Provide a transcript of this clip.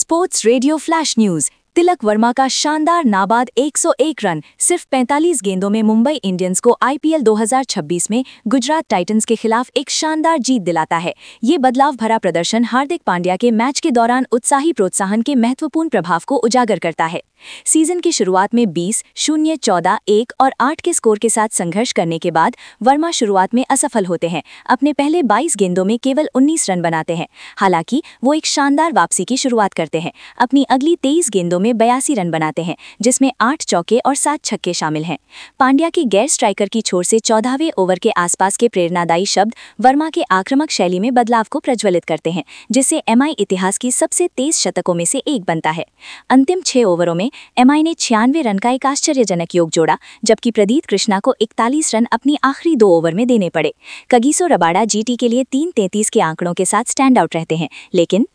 Sports radio flash news. Tilak Varma का शानदार नाबाद 101 रन सिर्फ 45 गेंदों में मुंबई इंडियंस को आईपीएल 2026 में गुजरात टाइटंस के खिलाफ एक शानदार जीत दिलाता है। ये बदलाव भरा प्रदर्शन हार्दिक पांड्या के मैच के दौरान उत्साही प्रोत्साहन के महत्वपूर्ण प्रभाव को उजागर करता है। सीजन की शुरुआत में 20, 0, 14, 1 और 8 के स्कोर के साथ संघर्ष करने के बाद वर्मा शुरुआत में असफल होते हैं। अपने पहले 22 गेंदों में केवल 19 रन बनाते हैं। हालांकि वो एक शानदार वापसी की शुरुआत करते हैं। अपनी अगली 23 गेंदों में 82 रन बनाते हैं, जिसमें 8 चौके और 7 छक्के शामिल हैं। पांड्या की गैर स्ट्राइकर की छोर से 14वें ओवर के आसपास के प्रेरणादायी शब्द वर्मा के आक्रामक शैली में बदलाव को प्रज्वलित करते हैं, जिससे एमआई इतिहास की सबसे तेज शतकों में से एक बनता है। अंतिम 6 ओवरों में एमआई ने 96 रन का एक आश्चर्यजनक योग जोड़ा, जबकि प्रदीप कृष्णा को 41 रन अपनी आखिरी 2 ओवर में देने पड़े। कगिसो रबाडा जीटी के लिए 3-33 के आंकड़ों के साथ स्टैंड आउट रहते हैं, लेकिन